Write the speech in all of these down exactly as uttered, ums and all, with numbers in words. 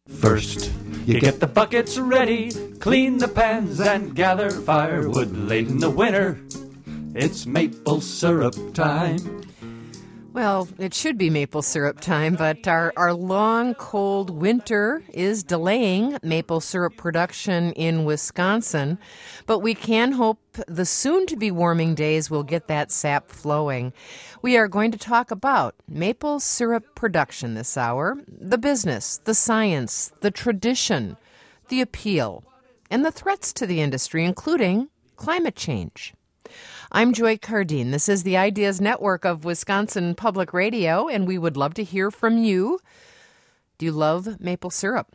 First, you get the buckets ready, clean the pans and gather firewood. Late in the winter, it's maple syrup time. Well, it should be maple syrup time, but our, our long, cold winter is delaying maple syrup production in Wisconsin. But we can hope the soon-to-be warming days will get that sap flowing. We are going to talk about maple syrup production this hour, the business, the science, the tradition, the appeal, and the threats to the industry, including climate change. I'm Joy Cardine. This is the Ideas Network of Wisconsin Public Radio, and we would love to hear from you. Do you love maple syrup?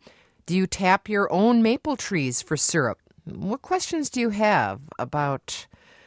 Do you tap your own maple trees for syrup? What questions do you have about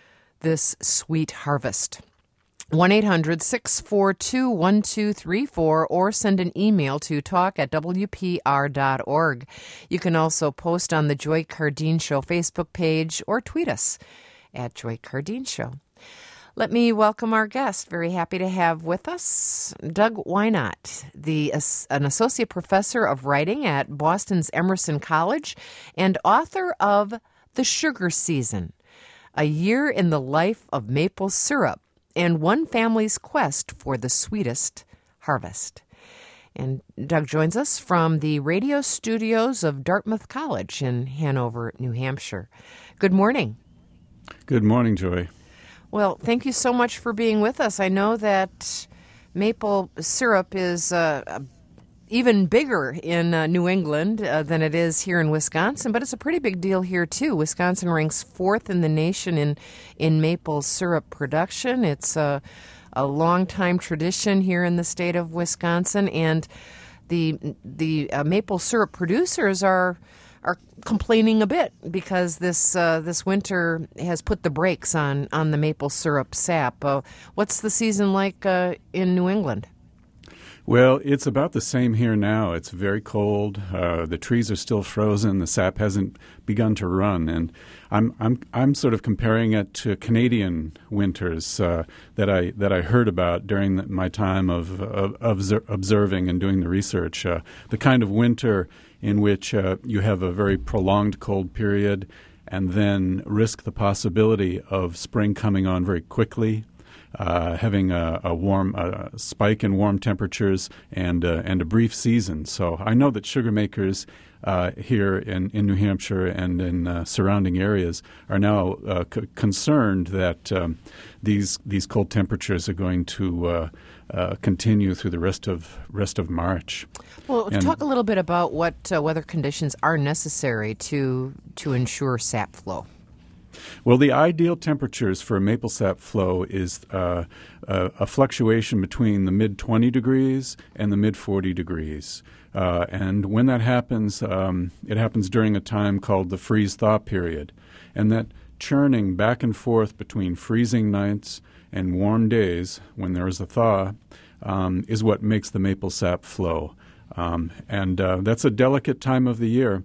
this sweet harvest? one eight hundred six four two one two three four or send an email to talk at w p r dot org. You can also post on the Joy Cardine Show Facebook page or tweet us at Joy Cardine Show. Let me welcome our guest. Very happy to have with us Doug Wynot, the an associate professor of writing at Boston's Emerson College and author of The Sugar Season, A Year in the Life of Maple Syrup and One Family's Quest for the Sweetest Harvest. And Doug joins us from the radio studios of Dartmouth College in Hanover, New Hampshire. Good morning. Good morning, Joy. Well, thank you so much for being with us. I know that maple syrup is uh, even bigger in uh, New England uh, than it is here in Wisconsin, but it's a pretty big deal here, too. Wisconsin ranks fourth in the nation in, in maple syrup production. It's a, a long-time tradition here in the state of Wisconsin, and the, the uh, maple syrup producers are... are complaining a bit because this uh, this winter has put the brakes on, on the maple syrup sap. Uh, what's the season like uh, in New England? Well, it's about the same here now. It's very cold. Uh, the trees are still frozen. The sap hasn't begun to run, and I'm I'm I'm sort of comparing it to Canadian winters uh, that I that I heard about during the, my time of, of, of observing and doing the research. Uh, the kind of winter in which uh, you have a very prolonged cold period and then risk the possibility of spring coming on very quickly, uh, having a, a warm a spike in warm temperatures and uh, and a brief season. So I know that sugar makers uh, here in, in New Hampshire and in uh, surrounding areas are now uh, c- concerned that um, these these cold temperatures are going to uh, uh, continue through the rest of rest of March. Well, and talk a little bit about what uh, weather conditions are necessary to to ensure sap flow. Well, the ideal temperatures for a maple sap flow is uh, a, a fluctuation between the mid twenty degrees and the mid forty degrees. Uh, and when that happens, um, it happens during a time called the freeze-thaw period. And that churning back and forth between freezing nights and warm days when there is a thaw um, is what makes the maple sap flow. Um, and uh, that's a delicate time of the year.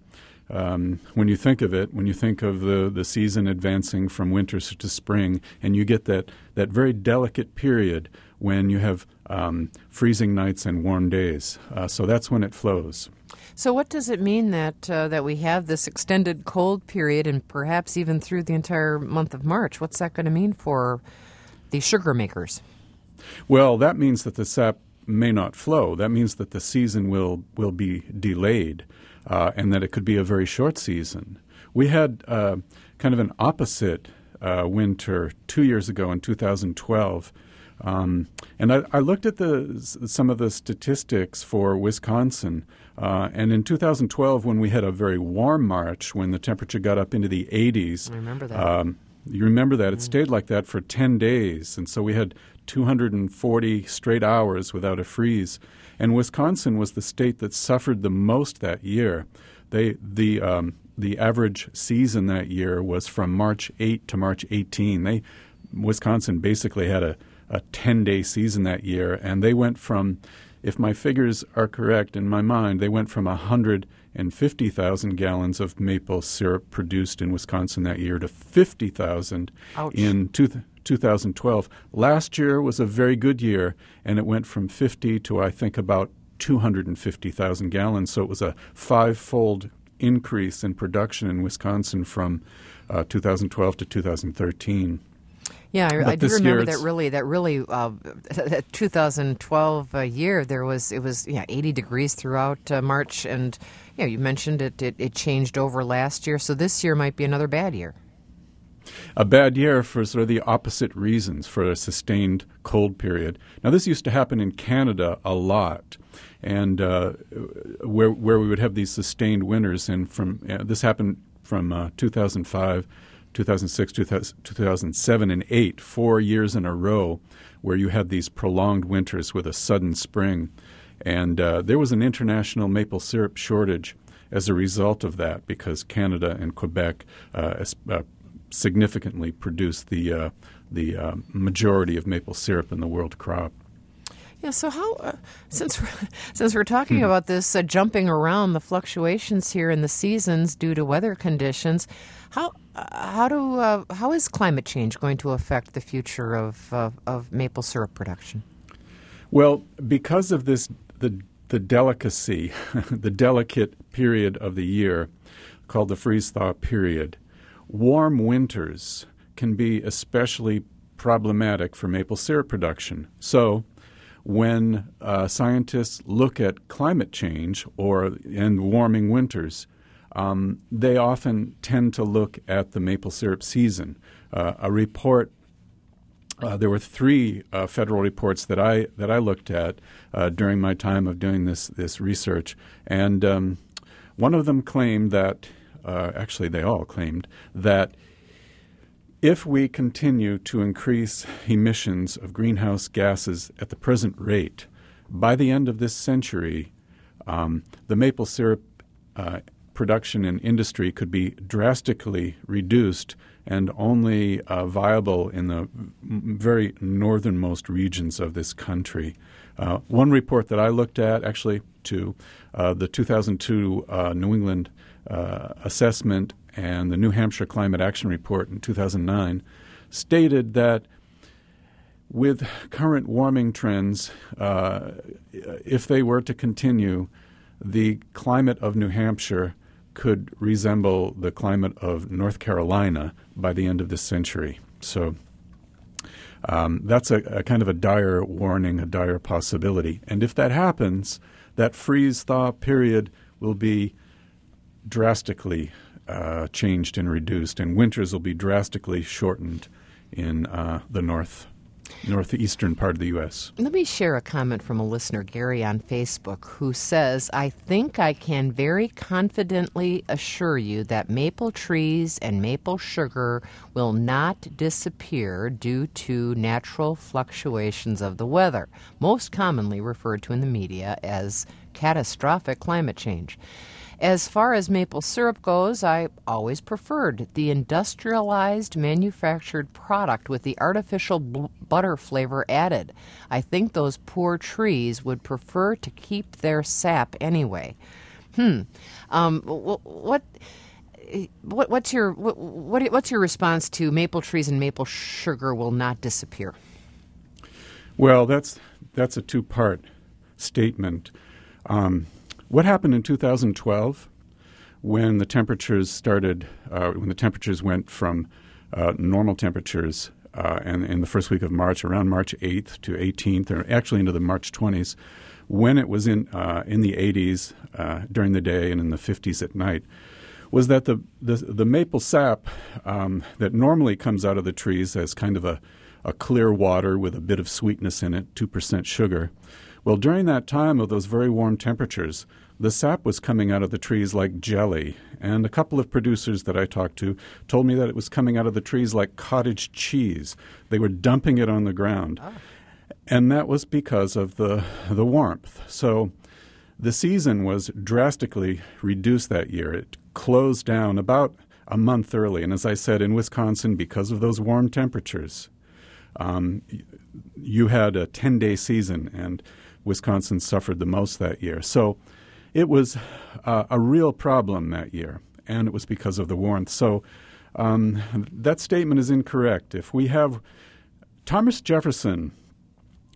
Um, when you think of it, when you think of the, the season advancing from winter to spring, and you get that, that very delicate period when you have um, freezing nights and warm days. Uh, so that's when it flows. So what does it mean that uh, that we have this extended cold period and perhaps even through the entire month of March? What's that going to mean for the sugar makers? Well, that means that the sap may not flow. That means that the season will, will be delayed. Uh, and that it could be a very short season. We had uh, kind of an opposite uh, winter two years ago in two thousand twelve. Um, and I, I looked at the some of the statistics for Wisconsin. Uh, and in two thousand twelve, when we had a very warm March, when the temperature got up into the eighties. I remember that. Um, you remember that. It stayed like that for ten days. And so we had two hundred forty straight hours without a freeze. And Wisconsin was the state that suffered the most that year. They the um, the average season that year was from March eighth to March eighteenth. They Wisconsin basically had a, a ten-day season that year, and they went from, if my figures are correct in my mind, they went from one hundred fifty thousand gallons of maple syrup produced in Wisconsin that year to fifty thousand in two, two thousand twelve. Last year was a very good year, and it went from fifty to, I think, about two hundred fifty thousand gallons. So it was a five-fold increase in production in Wisconsin from uh, two thousand twelve to two thousand thirteen. Yeah, I, I do remember that it's, really, that really, uh, that two thousand twelve uh, year, there was, it was, yeah, eighty degrees throughout uh, March, and, yeah, you mentioned it, it, it changed over last year, so this year might be another bad year. A bad year for sort of the opposite reasons, for a sustained cold period. Now, this used to happen in Canada a lot, and uh, where where we would have these sustained winters, and from uh, this happened from uh, two thousand five, two thousand six, two thousand seven, and eight, four years in a row, where you had these prolonged winters with a sudden spring. And uh, there was an international maple syrup shortage as a result of that, because Canada and Quebec uh, uh, significantly produce the uh, the uh, majority of maple syrup in the world crop. Yeah. So how, uh, since we're, since we're talking hmm. about this uh, jumping around, the fluctuations here in the seasons due to weather conditions, how uh, how do uh, how is climate change going to affect the future of uh, of maple syrup production? Well, because of this, the the delicacy, the delicate period of the year, called the freeze-thaw period, warm winters can be especially problematic for maple syrup production. So when uh, scientists look at climate change or and warming winters, um, they often tend to look at the maple syrup season. Uh, a report, uh, there were three uh, federal reports that I that I looked at uh, during my time of doing this this research, and um, one of them claimed that. Uh, actually, they all claimed that if we continue to increase emissions of greenhouse gases at the present rate, by the end of this century, um, the maple syrup uh, production and industry could be drastically reduced and only uh, viable in the very northernmost regions of this country. Uh, one report that I looked at, actually, to uh, the two thousand two uh, New England Uh, assessment and the New Hampshire Climate Action Report in two thousand nine stated that with current warming trends, uh, if they were to continue, the climate of New Hampshire could resemble the climate of North Carolina by the end of this century. So um, that's a, a kind of a dire warning, a dire possibility. And if that happens, that freeze-thaw period will be drastically uh, changed and reduced, and winters will be drastically shortened in uh, the north, northeastern part of the U S. Let me share a comment from a listener, Gary, on Facebook, who says, I think I can very confidently assure you that maple trees and maple sugar will not disappear due to natural fluctuations of the weather, most commonly referred to in the media as catastrophic climate change. As far as maple syrup goes, I always preferred the industrialized manufactured product with the artificial bl- butter flavor added. I think those poor trees would prefer to keep their sap anyway. Hmm. Um, what, what, what what's your what, what what's your response to maple trees and maple sugar will not disappear? Well, that's that's a two-part statement. Um, What happened in two thousand twelve when the temperatures started, uh, when the temperatures went from uh, normal temperatures uh, and in the first week of March, around March eighth to eighteenth, or actually into the March twenties, when it was in uh, in the eighties uh, during the day and in the fifties at night, was that the, the, the maple sap um, that normally comes out of the trees as kind of a, a clear water with a bit of sweetness in it, two percent sugar. Well, during that time of those very warm temperatures, the sap was coming out of the trees like jelly, and a couple of producers that I talked to told me that it was coming out of the trees like cottage cheese. They were dumping it on the ground, oh. and that was because of the the warmth. So the season was drastically reduced that year. It closed down about a month early, and as I said, in Wisconsin, because of those warm temperatures, um, you had a ten-day season, and Wisconsin suffered the most that year. So it was uh, a real problem that year, and it was because of the warmth. So um, that statement is incorrect. If we have Thomas Jefferson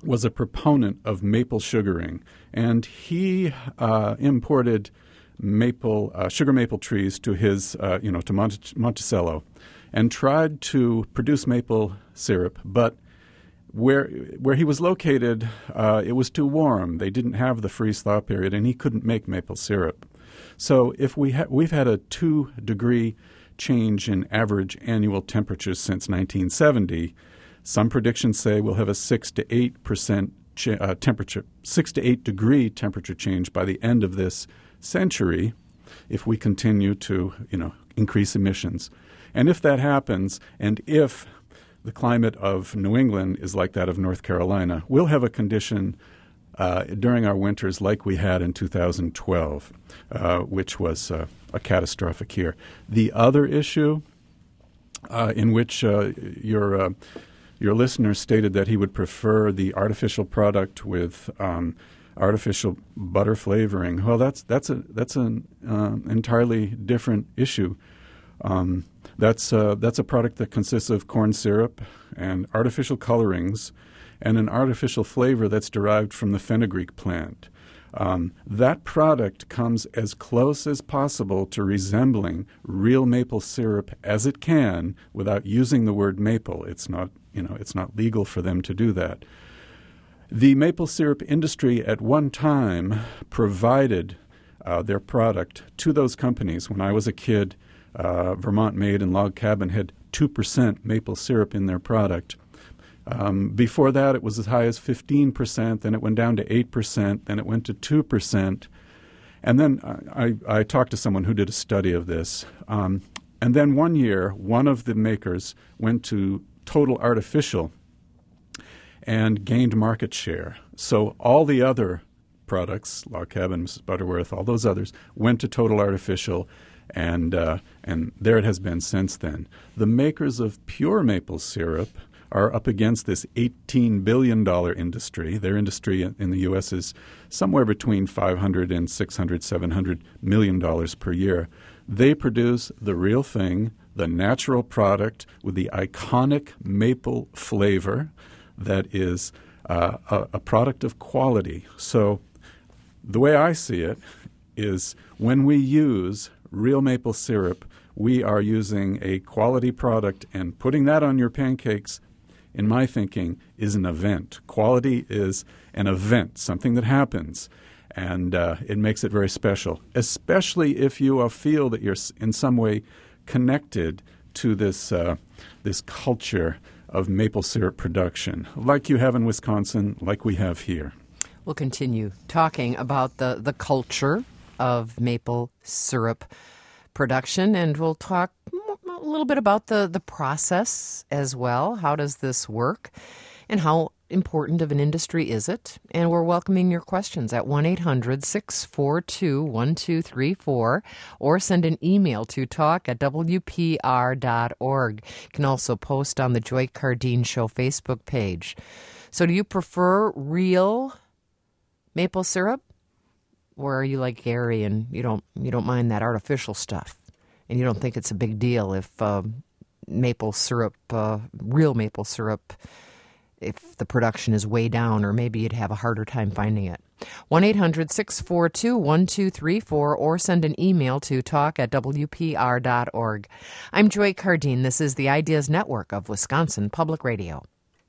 was a proponent of maple sugaring, and he uh, imported maple uh, sugar maple trees to his uh, you know to Mont- Monticello, and tried to produce maple syrup, but where where he was located, uh, it was too warm. They didn't have the freeze-thaw period, and he couldn't make maple syrup. So if we ha- we've had a two-degree change in average annual temperatures since nineteen seventy. Some predictions say we'll have a six to eight percent ch- uh, temperature, six to eight degree temperature change by the end of this century, if we continue to, you know, increase emissions. And if that happens, and if the climate of New England is like that of North Carolina, we'll have a condition uh, during our winters like we had in two thousand twelve, uh, which was uh, a catastrophic year. The other issue uh, in which uh, your uh, your listener stated that he would prefer the artificial product with um, artificial butter flavoring. Well, that's that's a that's an uh, entirely different issue. Um, that's uh, that's a product that consists of corn syrup and artificial colorings, and an artificial flavor that's derived from the fenugreek plant. Um, that product comes as close as possible to resembling real maple syrup as it can, without using the word maple. It's not, you know, it's not legal for them to do that. The maple syrup industry at one time provided uh, their product to those companies. When I was a kid, uh, Vermont Made and Log Cabin had two percent maple syrup in their product. Um, before that, it was as high as fifteen percent, then it went down to eight percent, then it went to two percent. And then I, I talked to someone who did a study of this. Um, and then one year, one of the makers went to total artificial and gained market share. So all the other products, Log Cabin, Missus Butterworth, all those others, went to total artificial, and uh, and there it has been since then. The makers of pure maple syrup are up against this eighteen billion dollars industry. Their industry in the U S is somewhere between five hundred and six hundred, seven hundred million dollars per year. They produce the real thing, the natural product with the iconic maple flavor that is uh, a, a product of quality. So the way I see it is when we use real maple syrup, we are using a quality product, and putting that on your pancakes, in my thinking, is an event. Quality is an event, something that happens, and uh, it makes it very special, especially if you uh, feel that you're in some way connected to this uh, this culture of maple syrup production, like you have in Wisconsin, like we have here. We'll continue talking about the, the culture of maple syrup production, and we'll talk a little bit about the, the process as well. How does this work, and how important of an industry is it? And we're welcoming your questions at one eight hundred, six four two, one two three four, or send an email to talk at w p r dot org. You can also post on the Joy Cardeen Show Facebook page. So do you prefer real maple syrup, or are you like Gary and you don't you don't mind that artificial stuff, and you don't think it's a big deal if uh, maple syrup, uh, real maple syrup, if the production is way down, or maybe you'd have a harder time finding it? one eight hundred, six four two, one two three four, or send an email to talk at w p r dot org. I'm Joy Cardeen. This is the Ideas Network of Wisconsin Public Radio.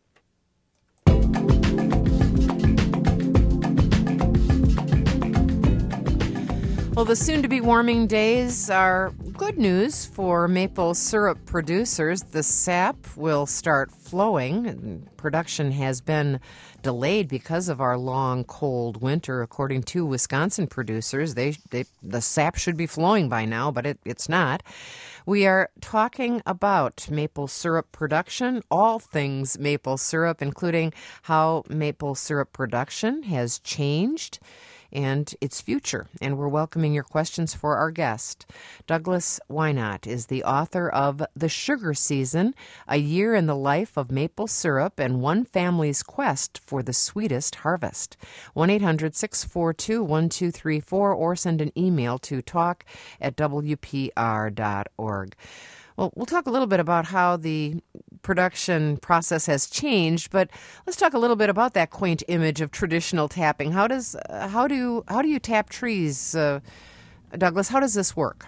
Well, the soon-to-be warming days are good news for maple syrup producers. The sap will start flowing. Production has been delayed because of our long, cold winter. According to Wisconsin producers, they, they the sap should be flowing by now, but it, it's not. We are talking about maple syrup production, all things maple syrup, including how maple syrup production has changed and its future. And we're welcoming your questions for our guest. Douglas Wynot is the author of The Sugar Season, A Year in the Life of Maple Syrup and One Family's Quest for the Sweetest Harvest. one eight hundred, six four two, one two three four, or send an email to talk at w p r dot org. Well, we'll talk a little bit about how the production process has changed, but let's talk a little bit about that quaint image of traditional tapping. How does uh, how do how do you tap trees, uh, Douglas? How does this work?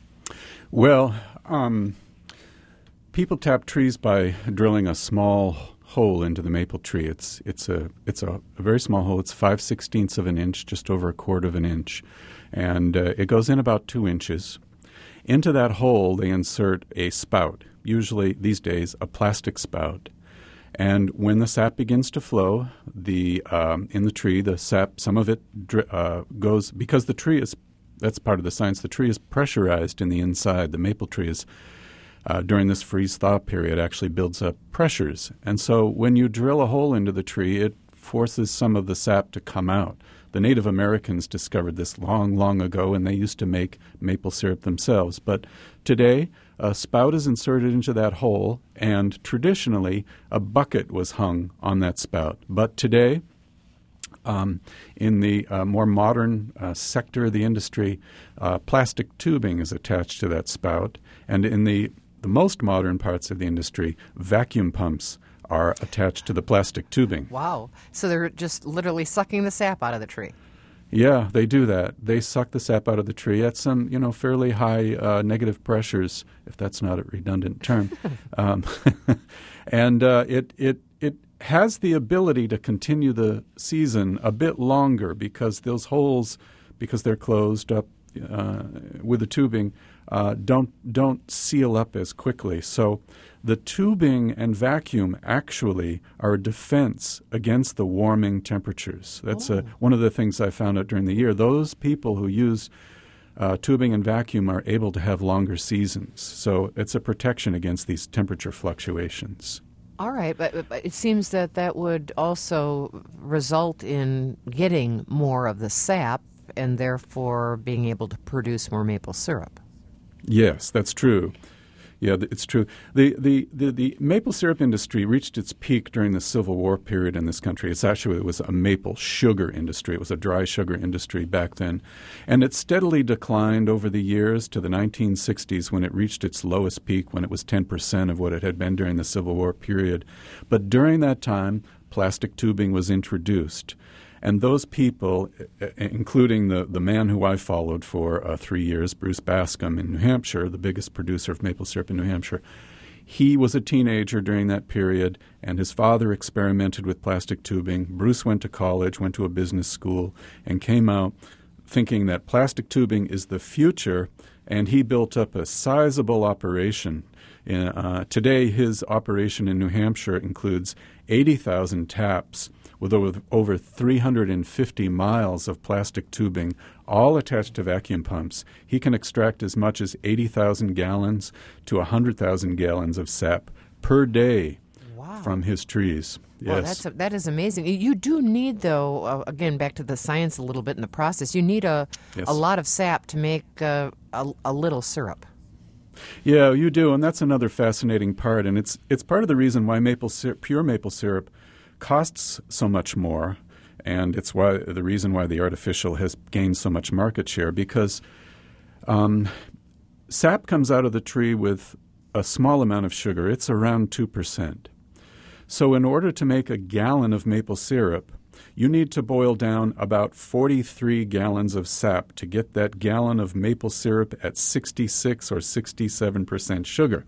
Well, um, people tap trees by drilling a small hole into the maple tree. It's it's a it's a, a very small hole. It's five sixteenths of an inch, just over a quarter of an inch, and uh, it goes in about two inches. Into that hole, they insert a spout, usually these days a plastic spout. And when the sap begins to flow, the um, in the tree, the sap, some of it uh, goes, because the tree is, that's part of the science, the tree is pressurized in the inside. The maple tree is, uh, during this freeze-thaw period, actually builds up pressures. And so when you drill a hole into the tree, it forces some of the sap to come out. The Native Americans discovered this long, long ago, and they used to make maple syrup themselves. But today, a spout is inserted into that hole, and traditionally, a bucket was hung on that spout. But today, um, in the uh, more modern uh, sector of the industry, uh, plastic tubing is attached to that spout. And in the, the most modern parts of the industry, vacuum pumps are attached to the plastic tubing. Wow. So they're just literally sucking the sap out of the tree. Yeah, they do that. They suck the sap out of the tree at some, you know, fairly high uh, negative pressures, if that's not a redundant term. um, and uh, it, it, it has the ability to continue the season a bit longer because those holes, because they're closed up uh, with the tubing, uh, don't don't seal up as quickly. So the tubing and vacuum actually are a defense against the warming temperatures. That's oh. a, one of the things I found out during the year. Those people who use uh, tubing and vacuum are able to have longer seasons. So it's a protection against these temperature fluctuations. All right, but, but it seems that that would also result in getting more of the sap and therefore being able to produce more maple syrup. Yes, that's true. Yeah, it's true. The, the, the, the maple syrup industry reached its peak during the Civil War period in this country. It's actually it was a maple sugar industry. It was a dry sugar industry back then. And it steadily declined over the years to the nineteen sixties when it reached its lowest peak, when it was ten percent of what it had been during the Civil War period. But during that time, plastic tubing was introduced. And those people, including the, the man who I followed for uh, three years, Bruce Bascom in New Hampshire, the biggest producer of maple syrup in New Hampshire, he was a teenager during that period, and his father experimented with plastic tubing. Bruce went to college, went to a business school, and came out thinking that plastic tubing is the future, and he built up a sizable operation. Uh, today, his operation in New Hampshire includes eighty thousand taps with over, over three hundred fifty miles of plastic tubing, all attached to vacuum pumps. He can extract as much as eighty thousand gallons to one hundred thousand gallons of sap per day wow. from his trees. Yes. Well, that's a, that is amazing. You do need, though, uh, again, back to the science a little bit in the process, you need a, yes. a lot of sap to make uh, a, a little syrup. Yeah, you do, and that's another fascinating part, and it's it's part of the reason why maple syrup, pure maple syrup costs so much more, and it's why the reason why the artificial has gained so much market share, because um, sap comes out of the tree with a small amount of sugar. It's around two percent. So in order to make a gallon of maple syrup, you need to boil down about forty-three gallons of sap to get that gallon of maple syrup at sixty-six or sixty-seven percent sugar.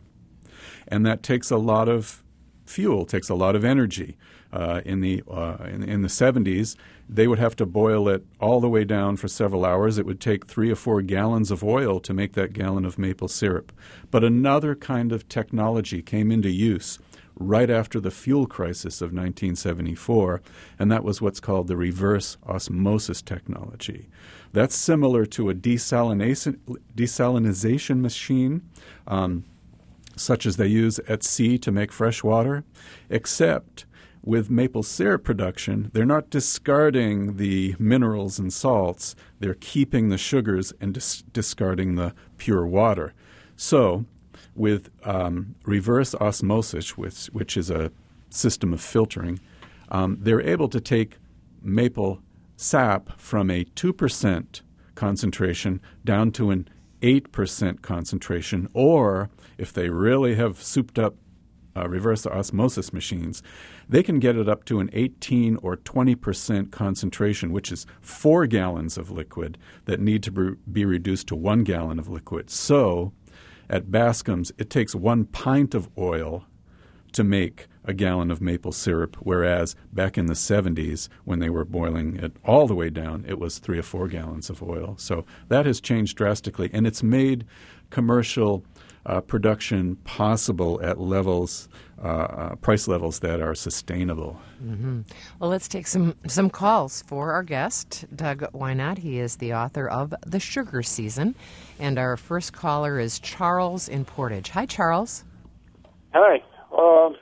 And that takes a lot of fuel, takes a lot of energy. Uh, in the uh, in, in the seventies, they would have to boil it all the way down for several hours. It would take three or four gallons of oil to make that gallon of maple syrup. But another kind of technology came into use right after the fuel crisis of nineteen seventy-four, and that was what's called the reverse osmosis technology. That's similar to a desalination, desalinization machine, um, such as they use at sea to make fresh water, except with maple syrup production, they're not discarding the minerals and salts. They're keeping the sugars and dis- discarding the pure water. So with um, reverse osmosis, which, which is a system of filtering, um, they're able to take maple sap from a two percent concentration down to an eight percent concentration, or if they really have souped up uh, reverse osmosis machines, they can get it up to an eighteen or twenty percent concentration, which is four gallons of liquid that need to be, be reduced to one gallon of liquid. So at Bascom's, it takes one pint of oil to make a gallon of maple syrup, whereas back in the seventies, when they were boiling it all the way down, it was three or four gallons of oil. So that has changed drastically, and it's made commercial uh, production possible at levels, uh, uh, price levels that are sustainable. Mm-hmm. Well, let's take some, some calls for our guest, Doug Wynot. He is the author of The Sugar Season, and our first caller is Charles in Portage. Hi, Charles. Hi. Um,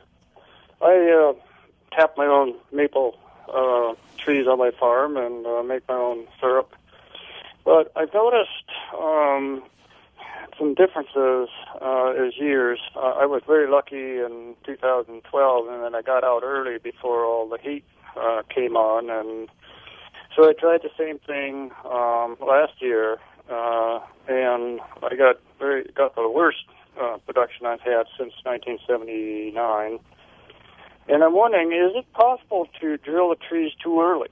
I uh, tap my own maple uh, trees on my farm and uh, make my own syrup. But I've noticed um, some differences uh, as years. Uh, I was very lucky in two thousand twelve, and then I got out early before all the heat uh, came on. And so I tried the same thing um, last year, uh, and I got very got the worst uh, production I've had since nineteen seventy-nine. And I'm wondering, is it possible to drill the trees too early?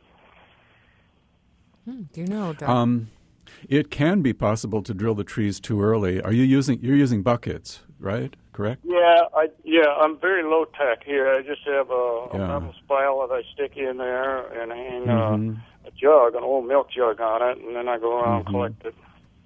Hmm, do you know, Doug? Um, it can be possible to drill the trees too early. Are you using? You're using buckets, right? Correct? Yeah, I yeah, I'm very low tech here. I just have a, Yeah. a metal spile that I stick in there and hang Mhm. uh, a jug, an old milk jug on it, and then I go around and Mhm. collect it.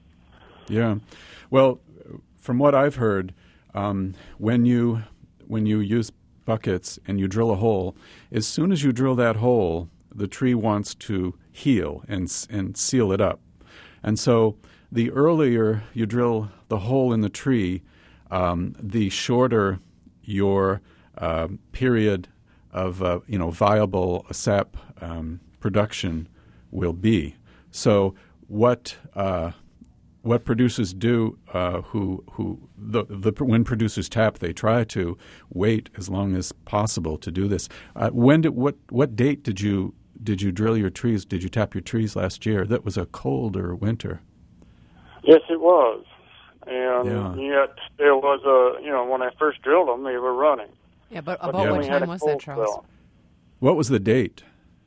Yeah. Well, from what I've heard, um, when you when you use buckets and you drill a hole, as soon as you drill that hole, the tree wants to heal and s- and seal it up. And so the earlier you drill the hole in the tree, um, the shorter your uh, period of uh, you know viable sap um, production will be. So what uh, what producers do, uh, who who the, the when producers tap, they try to wait as long as possible to do this. Uh, when did what what date did you did you drill your trees? Did you tap your trees last year? That was a colder winter. Yes, it was. And Yeah. yet there was a, you know, when I first drilled them, they were running. yeah, but But about then what we had time a was cold that, Charles? spell. What was the date?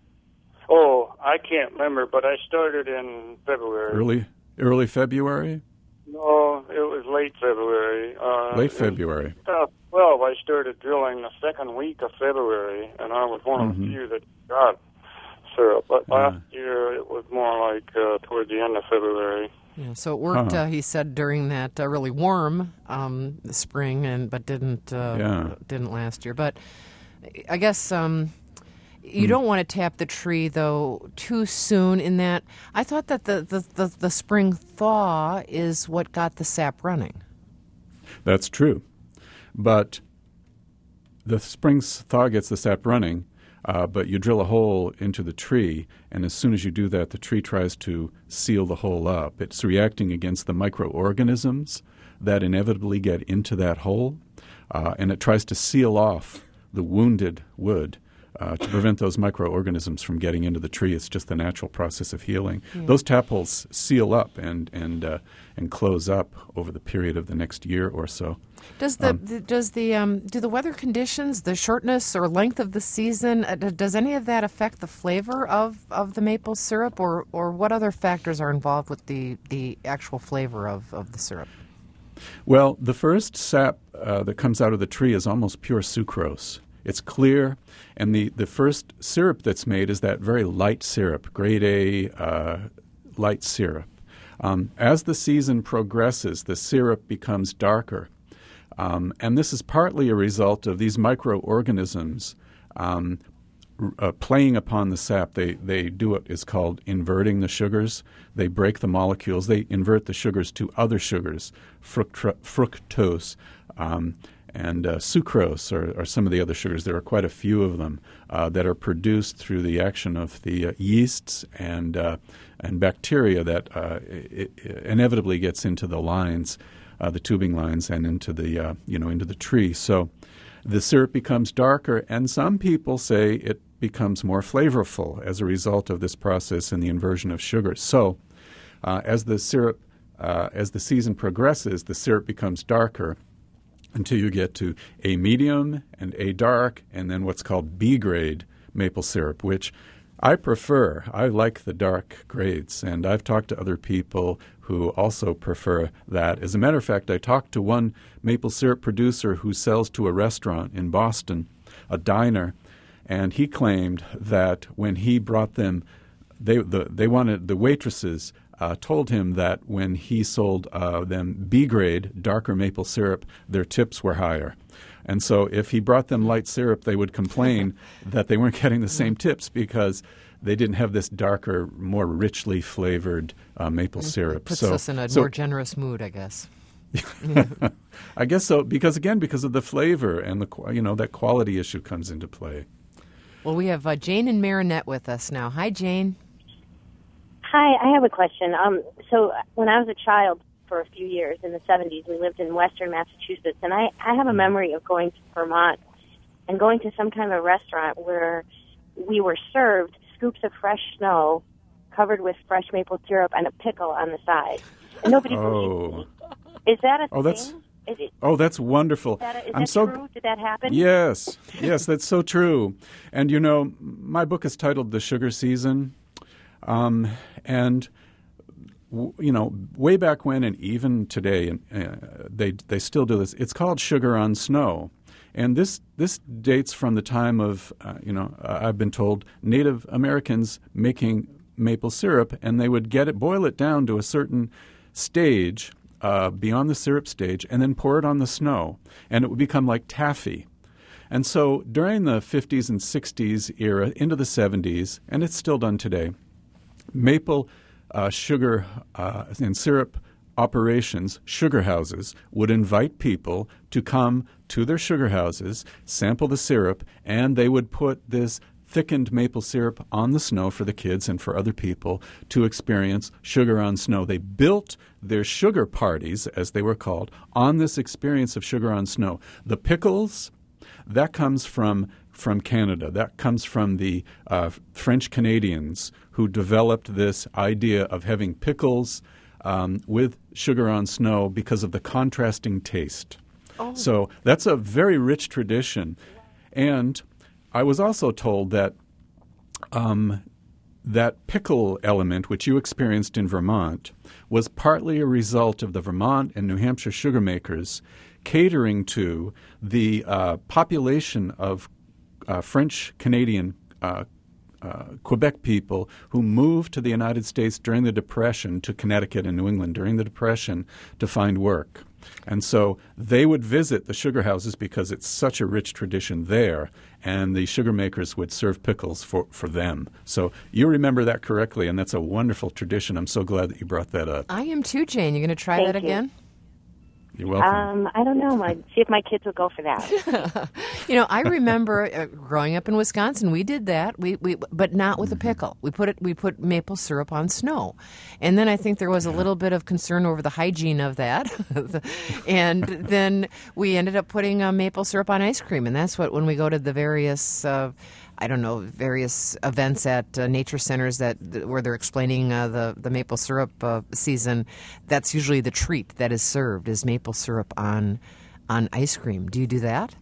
Oh, I can't remember, but I started in February. Early early February? No, it was late February. Uh, Late February. Uh, well, I started drilling the second week of February, and I was one of the Mhm. few that got syrup. But Yeah. last year, it was more like uh, toward the end of February. Yeah, so it worked. Huh. Uh, he said during that uh, really warm um, spring, and but didn't uh, Yeah. didn't last year. But I guess um, you Hmm. don't want to tap the tree though too soon. In that, I thought that the, the, the, the spring thaw is what got the sap running. That's true. But the spring thaw gets the sap running, uh, but you drill a hole into the tree, and as soon as you do that, the tree tries to seal the hole up. It's reacting against the microorganisms that inevitably get into that hole, uh, and it tries to seal off the wounded wood uh, to prevent those microorganisms from getting into the tree. It's just the natural process of healing. Yeah. Those tap holes seal up and and uh, and close up over the period of the next year or so. Does the, Um, the does the um, do the weather conditions, the shortness or length of the season, uh, d- does any of that affect the flavor of, of the maple syrup, or, or what other factors are involved with the, the actual flavor of, of the syrup? Well, the first sap uh, that comes out of the tree is almost pure sucrose. It's clear, and the, the first syrup that's made is that very light syrup, grade A uh, light syrup. Um, as the season progresses, the syrup becomes darker. Um, and this is partly a result of these microorganisms um, r- uh, playing upon the sap. They, they do what is called inverting the sugars. They break the molecules. They invert the sugars to other sugars, fructra- fructose, um, and uh, sucrose are, are some of the other sugars. There are quite a few of them uh, that are produced through the action of the uh, yeasts and uh, and bacteria that uh, it, it inevitably gets into the lines, uh, the tubing lines, and into the uh, you know into the tree. So the syrup becomes darker, and some people say it becomes more flavorful as a result of this process and the inversion of sugars. So uh, as the syrup uh, as the season progresses, the syrup becomes darker until you get to A medium and A dark, and then what's called B grade maple syrup, which I prefer. I like the dark grades, and I've talked to other people who also prefer that. As a matter of fact, I talked to one maple syrup producer who sells to a restaurant in Boston, a diner, and he claimed that when he brought them, they the, they wanted the waitresses uh, told him that when he sold uh, them B grade darker maple syrup, their tips were higher. And so if he brought them light syrup, they would complain that they weren't getting the same tips because they didn't have this darker, more richly flavored uh, maple syrup. It puts so, us in a so, more generous mood, I guess. I guess so, because again, because of the flavor and the you know that quality issue comes into play. Well, we have uh, Jane and Marinette with us now. Hi, Jane. Hi, I have a question. Um, so when I was a child for a few years in the seventies, we lived in western Massachusetts, and I, I have a memory of going to Vermont and going to some kind of a restaurant where we were served scoops of fresh snow covered with fresh maple syrup and a pickle on the side. And nobody oh. believed me. Is that a oh, that's, thing? Is it, oh, that's wonderful. Is that, a, is I'm that so, true? Did that happen? Yes, yes, that's so true. And, you know, my book is titled The Sugar Season. Um, and, w- you know, way back when and even today, uh, they they still do this. It's called Sugar on Snow. And this this dates from the time of, uh, you know, uh, I've been told, Native Americans making maple syrup, and they would get it, boil it down to a certain stage, uh, beyond the syrup stage, and then pour it on the snow, and it would become like taffy. And so during the fifties and sixties era, into the seventies, and it's still done today, maple uh, sugar uh, and syrup operations, sugar houses, would invite people to come to their sugar houses, sample the syrup, and they would put this thickened maple syrup on the snow for the kids and for other people to experience sugar on snow. They built their sugar parties, as they were called, on this experience of sugar on snow. The pickles, that comes from from Canada. That comes from the uh, French Canadians who developed this idea of having pickles um, with sugar on snow because of the contrasting taste. Oh. So that's a very rich tradition. And I was also told that um, that pickle element, which you experienced in Vermont, was partly a result of the Vermont and New Hampshire sugar makers catering to the uh, population of uh, French-Canadian uh, uh, Quebec people who moved to the United States during the Depression, to Connecticut and New England during the Depression, to find work. And so they would visit the sugar houses because it's such a rich tradition there, and the sugar makers would serve pickles for, for them. So you remember that correctly, and that's a wonderful tradition. I'm so glad that you brought that up. I am too, Jane. You going to try Thank that you. again? You're welcome. Um, I don't know. My, see if my kids would go for that. You know, I remember uh, growing up in Wisconsin, we did that. We, we but not with a pickle. We put it. We put maple syrup on snow, and then I think there was a little bit of concern over the hygiene of that, and then we ended up putting uh, maple syrup on ice cream, and that's what when we go to the various. Uh, I don't know, various events at uh, nature centers that where they're explaining uh, the, the maple syrup uh, season, that's usually the treat that is served is maple syrup on on ice cream. Do you do that?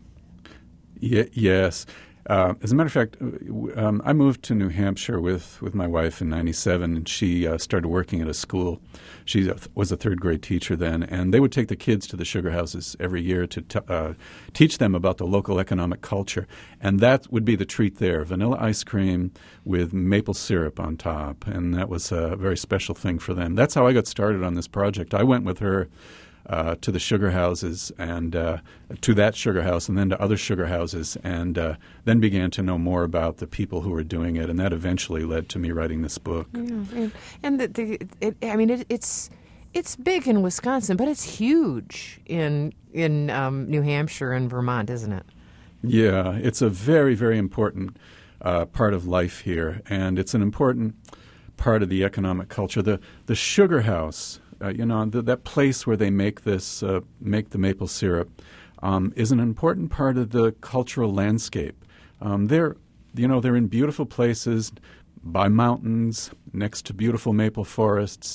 Y- yes. Uh, as a matter of fact, um, I moved to New Hampshire with, with my wife in ninety-seven, and she uh, started working at a school. She was a third grade teacher then, and they would take the kids to the sugar houses every year to t- uh, teach them about the local economic culture. And that would be the treat there, vanilla ice cream with maple syrup on top, and that was a very special thing for them. That's how I got started on this project. I went with her Uh, to the sugar houses and uh, to that sugar house and then to other sugar houses, and uh, then began to know more about the people who were doing it, and that eventually led to me writing this book. Yeah, and and the, the, it, I mean, it, it's it's big in Wisconsin, but it's huge in in um, New Hampshire and Vermont, isn't it? Yeah, it's a very, very important uh, part of life here, and it's an important part of the economic culture. The the sugar house. Uh, you know, the, that place where they make this, uh, make the maple syrup, um, is an important part of the cultural landscape. Um, they're, you know, they're in beautiful places, by mountains, next to beautiful maple forests,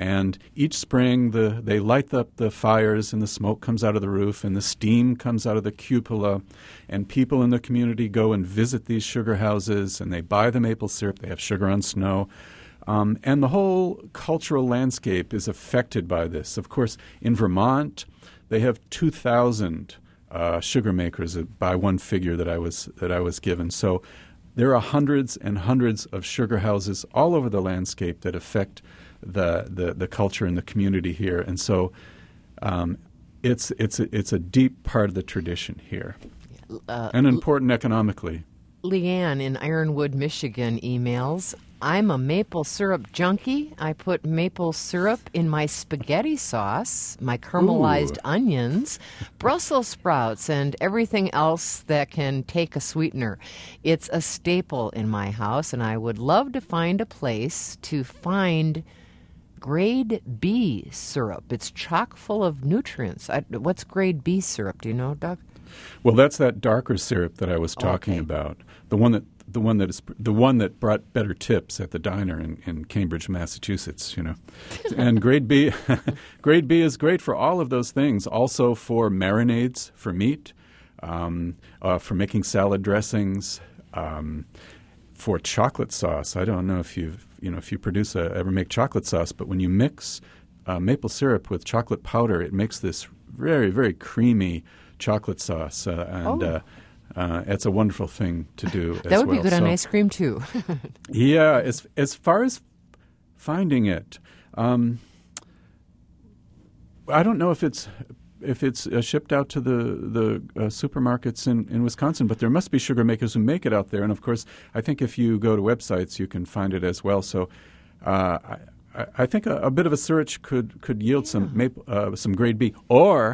And each spring, the they light up the fires, and the smoke comes out of the roof, and the steam comes out of the cupola, and people in the community go and visit these sugar houses, and they buy the maple syrup. They have sugar on snow. Um, and the whole cultural landscape is affected by this. Of course, in Vermont, they have two thousand uh, sugar makers by one figure that I was that I was given. So there are hundreds and hundreds of sugar houses all over the landscape that affect the the, the culture and the community here. And so um, it's it's a, it's a deep part of the tradition here, uh, and important economically. Leanne in Ironwood, Michigan emails, I'm a maple syrup junkie. I put maple syrup in my spaghetti sauce, my caramelized Ooh. onions, Brussels sprouts, and everything else that can take a sweetener. It's a staple in my house, and I would love to find a place to find grade B syrup. It's chock full of nutrients. I, what's grade B syrup? Do you know, Doug? Well, that's that darker syrup that I was talking okay. about. The one that the one that is the one that brought better tips at the diner in, in Cambridge, Massachusetts. You know, and grade B, grade B is great for all of those things. Also for marinades for meat, um, uh, for making salad dressings, um, for chocolate sauce. I don't know if you've you know if you produce a, ever make chocolate sauce, but when you mix uh, maple syrup with chocolate powder, it makes this very very creamy chocolate sauce, uh, and oh. uh, uh, it's a wonderful thing to do. That as would well. be good so, on ice cream too. yeah, as as far as finding it, um, I don't know if it's if it's uh, shipped out to the the uh, supermarkets in, in Wisconsin, but there must be sugar makers who make it out there. And of course, I think if you go to websites, you can find it as well. So. Uh, I, I think a, a bit of a search could, could yield yeah. some maple, uh, some grade B, or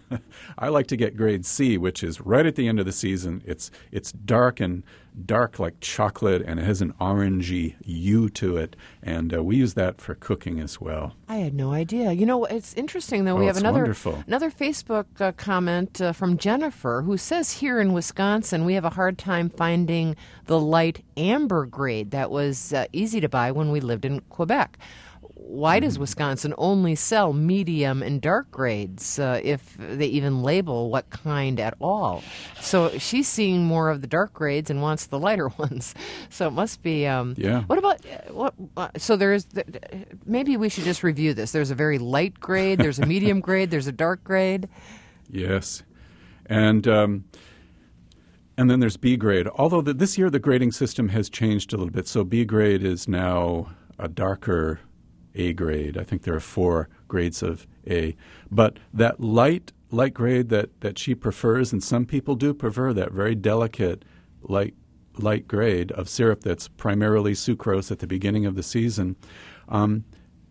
I like to get grade C, which is right at the end of the season. It's it's dark and dark like chocolate, and it has an orangey hue to it, and uh, we use that for cooking as well. I had no idea. You know, it's interesting though. Oh, we have it's another wonderful. another Facebook uh, comment uh, from Jennifer, who says here in Wisconsin we have a hard time finding the light amber grade that was uh, easy to buy when we lived in Quebec. Why does Wisconsin only sell medium and dark grades, uh, if they even label what kind at all? So she's seeing more of the dark grades and wants the lighter ones. So it must be. Um, yeah. What about uh, what? Uh, so there is. The, maybe we should just review this. There's a very light grade. There's a medium grade. There's a dark grade. Yes, and. Um, And then there's B grade. Although the, this year the grading system has changed a little bit, so B grade is now a darker A grade. I think there are four grades of A. But that light light grade that, that she prefers, and some people do prefer that very delicate light light grade of syrup that's primarily sucrose at the beginning of the season. Um,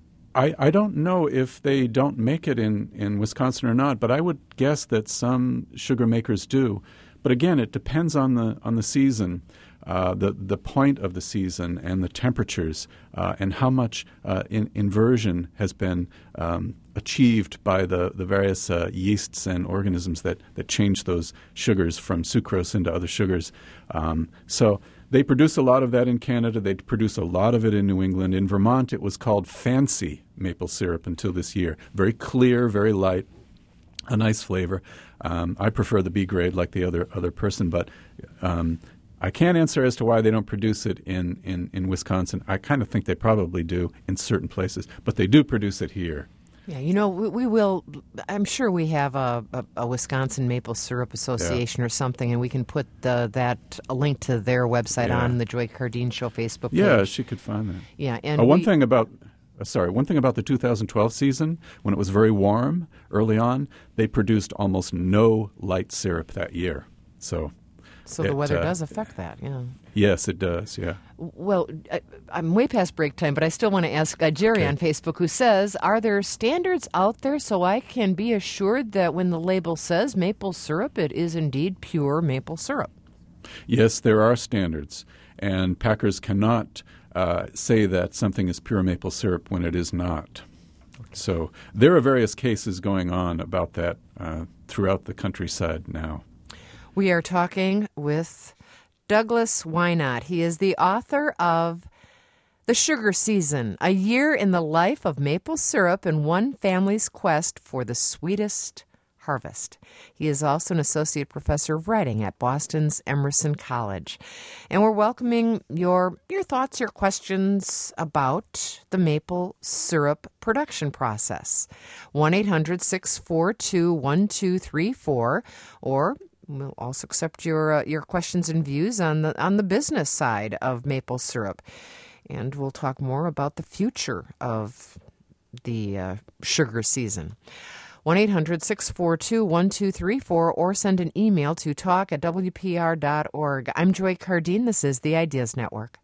I, I don't know if they don't make it in, in Wisconsin or not, but I would guess that some sugar makers do. But again, it depends on the on the season, uh, the the point of the season, and the temperatures, uh, and how much uh, in, inversion has been um, achieved by the the various uh, yeasts and organisms that, that change those sugars from sucrose into other sugars. Um, so they produce a lot of that in Canada. They produce a lot of it in New England. In Vermont, it was called fancy maple syrup until this year. Very clear, very light. A nice flavor. Um, I prefer the B grade like the other other person, but um, I can't answer as to why they don't produce it in, in, in Wisconsin. I kind of think they probably do in certain places, but they do produce it here. Yeah, you know, we, we will, I'm sure we have a, a, a Wisconsin Maple Syrup Association yeah. or something, and we can put the, that, a link to their website yeah. on the Joy Cardine Show Facebook page. Yeah, she could find that. Yeah, and uh, one we, thing about... Sorry, one thing about the two thousand twelve season, when it was very warm early on, they produced almost no light syrup that year. So so it, the weather uh, does affect that, yeah. Yes, it does, yeah. Well, I, I'm way past break time, but I still want to ask uh, Jerry okay. on Facebook, who says, are there standards out there so I can be assured that when the label says maple syrup, it is indeed pure maple syrup? Yes, there are standards, and packers cannot... Uh, say that something is pure maple syrup when it is not. Okay. So there are various cases going on about that uh, throughout the countryside now. We are talking with Douglas Wynot. He is the author of The Sugar Season, a year in the life of maple syrup and one family's quest for the sweetest harvest. He is also an associate professor of writing at Boston's Emerson College. And we're welcoming your your thoughts, your questions about the maple syrup production process. one eight hundred six four two one two three four, or we'll also accept your uh, your questions and views on the on the business side of maple syrup. And we'll talk more about the future of the uh, sugar season. one eight hundred six four two one two three four, or send an email to talk at w p r dot org. I'm Joy Cardine. This is the Ideas Network.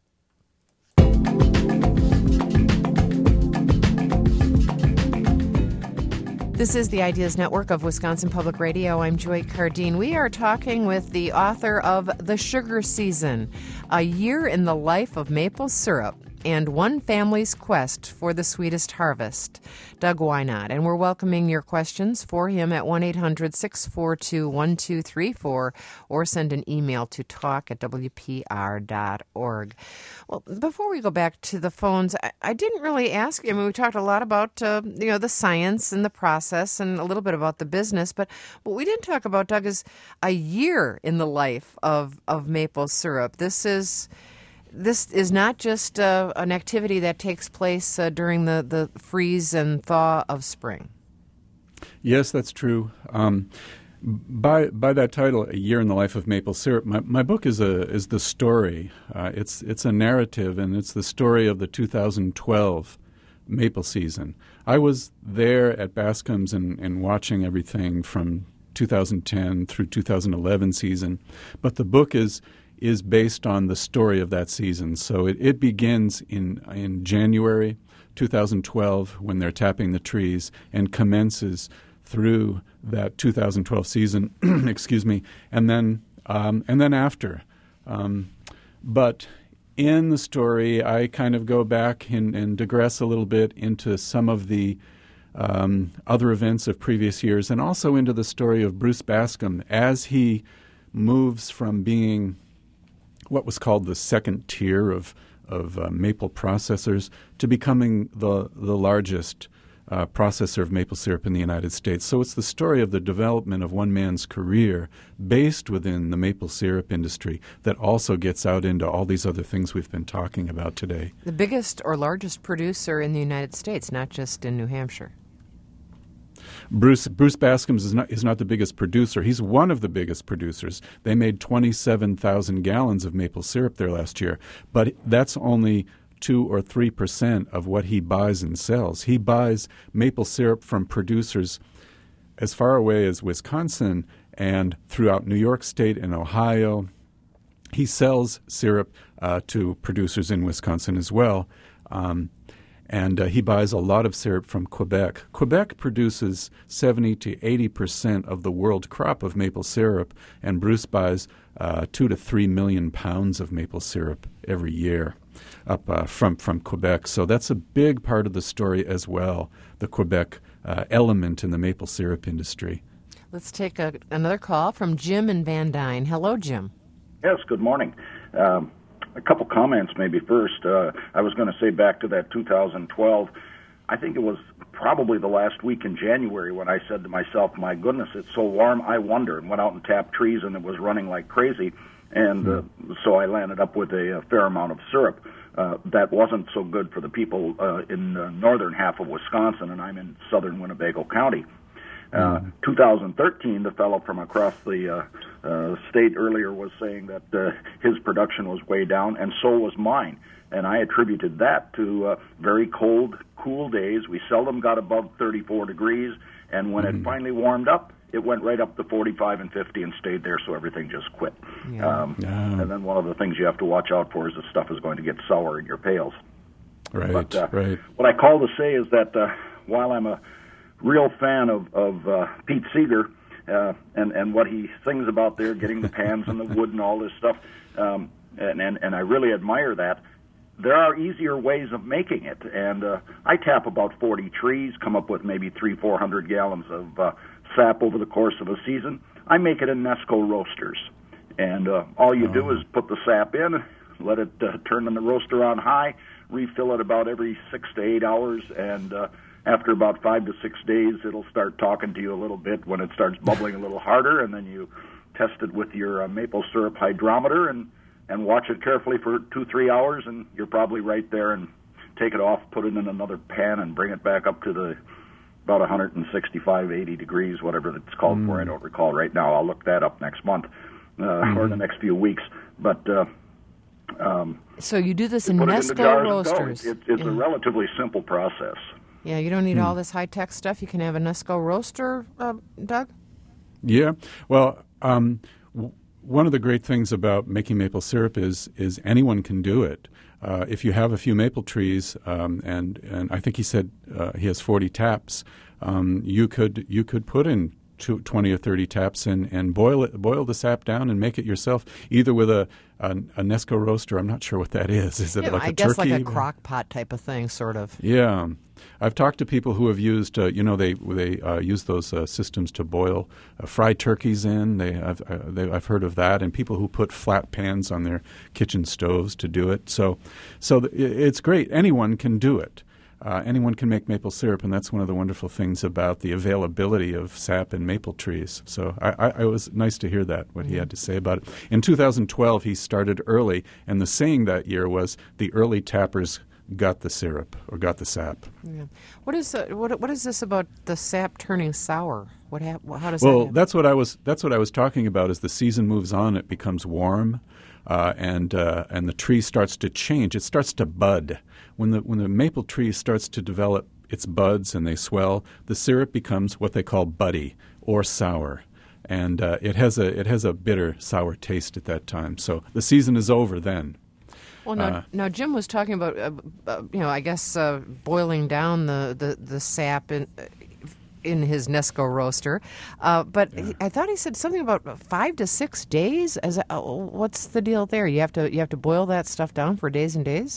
This is the Ideas Network of Wisconsin Public Radio. I'm Joy Cardine. We are talking with the author of The Sugar Season, a year in the life of maple syrup and one family's quest for the sweetest harvest, Doug Wynot. And we're welcoming your questions for him at one eight hundred six four two one two three four, or send an email to talk at w p r dot org. Well, before we go back to the phones, I, I didn't really ask you. I mean, we talked a lot about uh, you know the science and the process and a little bit about the business, but what we didn't talk about, Doug, is a year in the life of, of maple syrup. This is... This is not just uh, an activity that takes place uh, during the, the freeze and thaw of spring. Yes, that's true. Um, by by that title, A Year in the Life of Maple Syrup, my, my book is a is the story. Uh, it's it's a narrative, and it's the story of the two thousand twelve maple season. I was there at Bascom's and, and watching everything from two thousand ten through two thousand eleven season, but the book is is based on the story of that season. So it, it begins in in January two thousand twelve when they're tapping the trees, and commences through that two thousand twelve season, excuse me, and then um, and then after. Um, but in the story, I kind of go back and, and digress a little bit into some of the um, other events of previous years, and also into the story of Bruce Bascom as he moves from being what was called the second tier of of uh, maple processors to becoming the the largest uh, processor of maple syrup in the United States. So it's the story of the development of one man's career based within the maple syrup industry that also gets out into all these other things we've been talking about today. The biggest or largest producer in the United States, not just in New Hampshire. Bruce Bruce Bascom's is not is not the biggest producer. He's one of the biggest producers. They made twenty-seven thousand gallons of maple syrup there last year, but that's only two or three percent of what he buys and sells. He buys maple syrup from producers as far away as Wisconsin and throughout New York State and Ohio. He sells syrup uh, to producers in Wisconsin as well. Um, And uh, he buys a lot of syrup from Quebec. Quebec produces seventy to eighty percent of the world crop of maple syrup, and Bruce buys uh, two to three million pounds of maple syrup every year up uh, from, from Quebec. So that's a big part of the story as well, the Quebec uh, element in the maple syrup industry. Let's take a, another call from Jim in Van Dyne. Hello, Jim. Yes, good morning. Um, A couple comments maybe first. Uh, I was going to say back to that two thousand twelve, I think it was probably the last week in January when I said to myself, my goodness, it's so warm, I wonder, and went out and tapped trees, and it was running like crazy. And uh, so I landed up with a, a fair amount of syrup. Uh, that wasn't so good for the people uh, in the northern half of Wisconsin, and I'm in southern Winnebago County. Uh, two thousand thirteen, the fellow from across the uh, uh, state earlier was saying that uh, his production was way down, and so was mine. And I attributed that to uh, very cold, cool days. We seldom got above thirty-four degrees, and when mm-hmm. it finally warmed up, it went right up to forty-five and fifty and stayed there, so everything just quit. Yeah. Um, yeah. And then one of the things you have to watch out for is that stuff is going to get sour in your pails. Right, but, uh, right. What I call to say is that uh, while I'm a real fan of, of uh, Pete Seeger uh, and, and what he sings about there, getting the pans and the wood and all this stuff, um, and, and, and I really admire that. There are easier ways of making it, and uh, I tap about forty trees, come up with maybe three, four hundred gallons of uh, sap over the course of a season. I make it in Nesco roasters, and uh, all you oh. do is put the sap in, let it uh, turn in the roaster on high, refill it about every six to eight hours, and uh, after about five to six days, it'll start talking to you a little bit when it starts bubbling a little harder, and then you test it with your uh, maple syrup hydrometer and, and watch it carefully for two, three hours, and you're probably right there, and take it off, put it in another pan, and bring it back up to the about one sixty-five, eighty degrees, whatever it's called mm. for. I don't recall right now. I'll look that up next month uh, mm. or the next few weeks. But uh, um, so you do this in put Nesco it in roasters. It, it's yeah. a relatively simple process. Yeah, you don't need mm. all this high-tech stuff. You can have a Nesco roaster, uh, Doug? Yeah. Well, um, w- one of the great things about making maple syrup is is anyone can do it. Uh, if you have a few maple trees, um, and and I think he said uh, he has forty taps, um, you could you could put in two, twenty or thirty taps and, and boil it, boil the sap down and make it yourself, either with a a, a Nesco roaster. I'm not sure what that is. Is it yeah, like I a guess turkey? like a crock pot type of thing, sort of. Yeah. I've talked to people who have used, uh, you know, they they uh, use those uh, systems to boil uh, fried turkeys in. They, I've, uh, they, I've heard of that, and people who put flat pans on their kitchen stoves to do it. So, so th- it's great. Anyone can do it. Uh, anyone can make maple syrup, and that's one of the wonderful things about the availability of sap in maple trees. So I, I, it was nice to hear that, what mm-hmm. he had to say about it. In two thousand twelve, he started early, and the saying that year was, the early tappers got the syrup or got the sap. Yeah. What is uh, what what is this about the sap turning sour? What hap- How does well, that happen? that's what I was that's what I was talking about. As the season moves on, it becomes warm, uh, and uh, and the tree starts to change. It starts to bud. When the when the maple tree starts to develop its buds and they swell, the syrup becomes what they call buddy or sour. And uh, it has a it has a bitter sour taste at that time. So the season is over then. Well, now, Uh, now Jim was talking about, uh, uh, you know, I guess uh, boiling down the, the, the sap in in his Nesco roaster, uh, but Yeah. he, I thought he said something about five to six days. As a, uh, what's the deal there? You have to you have to boil that stuff down for days and days.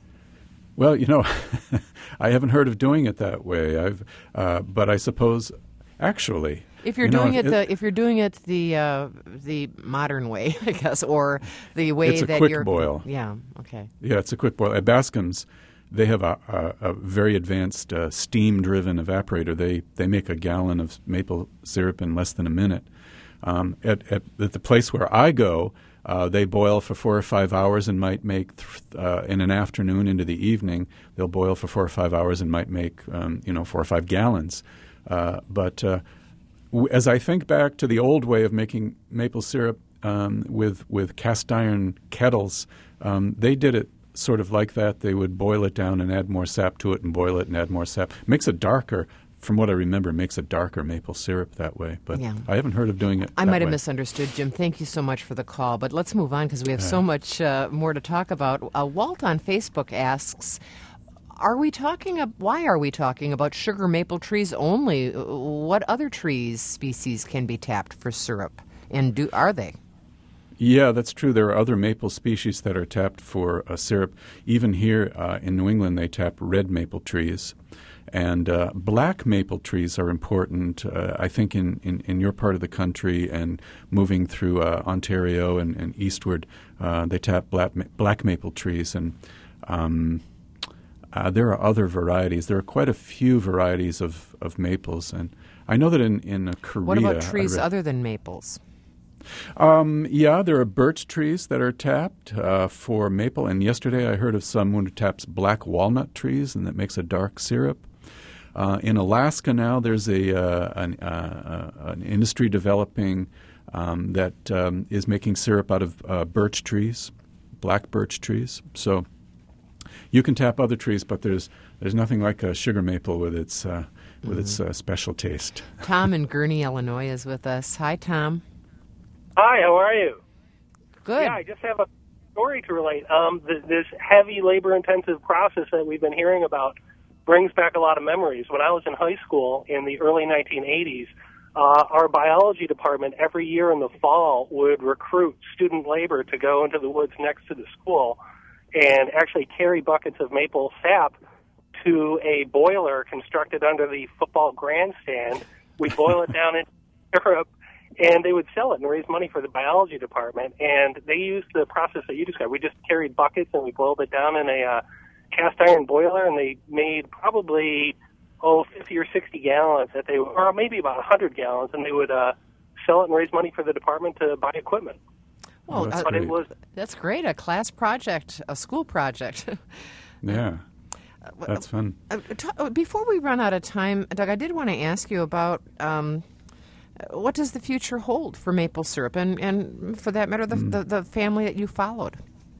Well, you know, I haven't heard of doing it that way. I've, uh, but I suppose, actually, If you're you know, doing if it, the if you're doing it the uh, the modern way, I guess, or the way It's a that quick you're boil. Yeah. Okay. Yeah, it's a quick boil. At Bascom's, they have a, a, a very advanced uh, steam-driven evaporator. They they make a gallon of maple syrup in less than a minute. Um, at, at at the place where I go, uh, they boil for four or five hours and might make th- uh, in an afternoon into the evening. They'll boil for four or five hours and might make um, you know four or five gallons. Uh, but uh, w- as I think back to the old way of making maple syrup um, with with cast iron kettles, um, they did it sort of like that. They would boil it down and add more sap to it and boil it and add more sap. Makes it darker. From what I remember, makes a darker maple syrup that way. But Yeah. I haven't heard of doing it I that might have way. misunderstood, Jim. Thank you so much for the call. But let's move on because we have so much uh, more to talk about. Uh, Walt on Facebook asks, are we talking, ab- why are we talking about sugar maple trees only? What other trees species can be tapped for syrup? And do are they? Yeah, that's true. There are other maple species that are tapped for uh, syrup. Even here uh, in New England, they tap red maple trees. And uh, black maple trees are important, uh, I think, in, in, in your part of the country and moving through uh, Ontario and, and eastward. Uh, they tap black, ma- black maple trees. And um, uh, there are other varieties. There are quite a few varieties of, of maples. And I know that in, in uh, Korea... What about I trees read- other than maples? Um, yeah, there are birch trees that are tapped uh, for maple. And yesterday I heard of someone who taps black walnut trees, and that makes a dark syrup. Uh, in Alaska now, there's a uh, an, uh, uh, an industry developing um, that um, is making syrup out of uh, birch trees, black birch trees. So you can tap other trees, but there's there's nothing like a sugar maple with its uh, with mm-hmm. its uh, special taste. Tom in Gurnee, Illinois, is with us. Hi, Tom. Hi, how are you? Good. Yeah, I just have a story to relate. Um, th- this heavy, labor-intensive process that we've been hearing about brings back a lot of memories. When I was in high school in the early nineteen eighties, uh, our biology department every year in the fall would recruit student labor to go into the woods next to the school and actually carry buckets of maple sap to a boiler constructed under the football grandstand. We'd boil it down in syrup, and they would sell it and raise money for the biology department. And they used the process that you described. We just carried buckets and we boiled it down in a uh, cast iron boiler, and they made probably oh fifty or sixty gallons that they, or maybe about one hundred gallons, and they would uh, sell it and raise money for the department to buy equipment. Well, that's, uh, great. It was, that's great. A class project, a school project. Yeah, that's fun. Uh, t- before we run out of time, Doug, I did want to ask you about um, what does the future hold for maple syrup, and, and for that matter, the, mm. the, the family that you followed?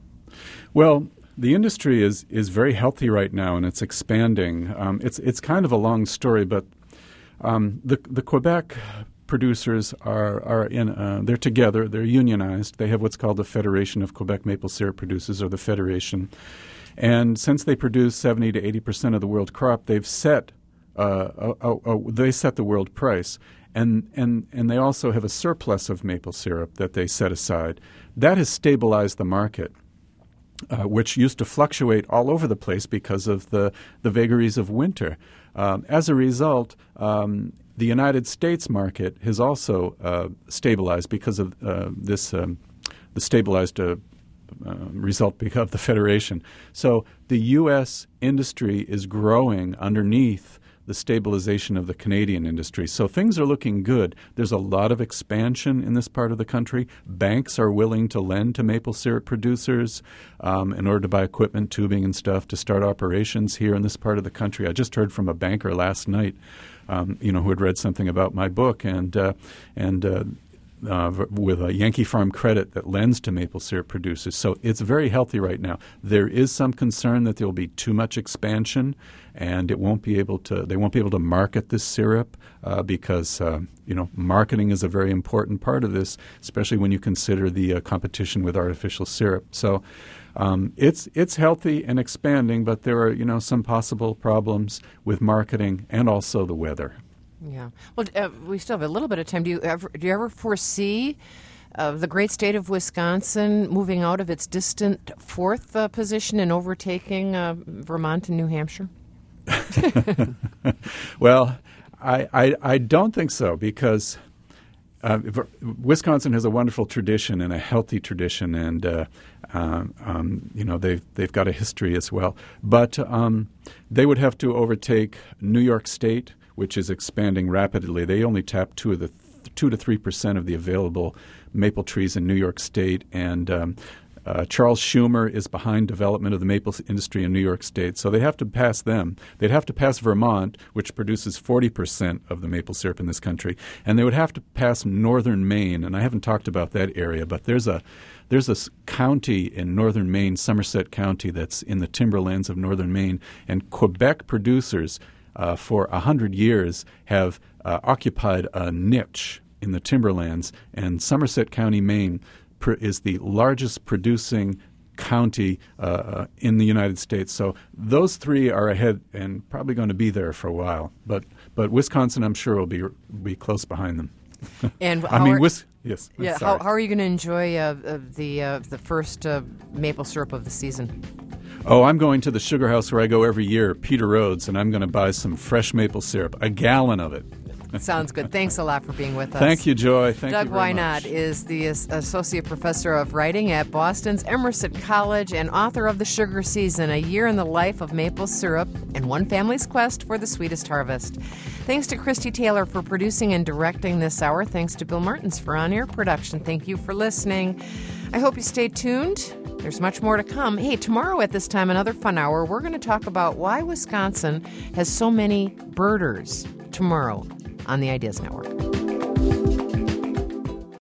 Well, the industry is, is very healthy right now, and it's expanding. Um, it's it's kind of a long story, but um, the the Quebec producers are are in uh, they're together. They're unionized. They have what's called the Federation of Quebec Maple Syrup Producers, or the Federation. And since they produce seventy to eighty percent of the world crop, they've set uh, a, a, a, they set the world price, and and and they also have a surplus of maple syrup that they set aside. That has stabilized the market, uh, which used to fluctuate all over the place because of the the vagaries of winter. Um, as a result, um, the United States market has also uh, stabilized because of uh, this um, the stabilized uh, uh, result of the Federation. So the U S industry is growing underneath the stabilization of the Canadian industry. So things are looking good. There's a lot of expansion in this part of the country. Banks are willing to lend to maple syrup producers um, in order to buy equipment, tubing, and stuff to start operations here in this part of the country. I just heard from a banker last night, um, you know, who had read something about my book, and uh, and uh, uh, with a Yankee Farm credit that lends to maple syrup producers. So it's very healthy right now. There is some concern that there will be too much expansion, and it won't be able to. They won't be able to market this syrup uh, because uh, you know marketing is a very important part of this, especially when you consider the uh, competition with artificial syrup. So um, it's it's healthy and expanding, but there are you know some possible problems with marketing and also the weather. Yeah. Well, uh, we still have a little bit of time. Do you ever do you ever foresee uh, the great state of Wisconsin moving out of its distant fourth uh, position and overtaking uh, Vermont and New Hampshire? Well, I, I I don't think so, because uh, Wisconsin has a wonderful tradition and a healthy tradition, and uh, um, um, you know they've they've got a history as well. But um, they would have to overtake New York State, which is expanding rapidly. They only tap two of the th- two to three percent of the available maple trees in New York State, and um, uh, Charles Schumer is behind development of the maple industry in New York State. So they have to pass them. They'd have to pass Vermont, which produces forty percent of the maple syrup in this country, and they would have to pass northern Maine. And I haven't talked about that area, but there's a There's a county in northern Maine, Somerset County, that's in the timberlands of northern Maine, and Quebec producers Uh, for a hundred years have uh, occupied a niche in the timberlands, and Somerset County, Maine, pr- is the largest producing county uh, in the United States. So those three are ahead and probably going to be there for a while. But but Wisconsin, I'm sure, will be be close behind them. And I mean, are, Wis- yes. Yeah. How, how are you going to enjoy uh, uh, the uh, the first uh, maple syrup of the season? Oh, I'm going to the sugar house where I go every year, Peter Rhodes, and I'm going to buy some fresh maple syrup, a gallon of it. Sounds good. Thanks a lot for being with us. Thank you, Joy. Thank Doug you very Wynot much. is the Associate Professor of Writing at Boston's Emerson College and author of The Sugar Season, A Year in the Life of Maple Syrup and One Family's Quest for the Sweetest Harvest. Thanks to Christy Taylor for producing and directing this hour. Thanks to Bill Martins for on-air production. Thank you for listening. I hope you stay tuned. There's much more to come. Hey, tomorrow at this time, another fun hour, we're going to talk about why Wisconsin has so many birders tomorrow on the Ideas Network.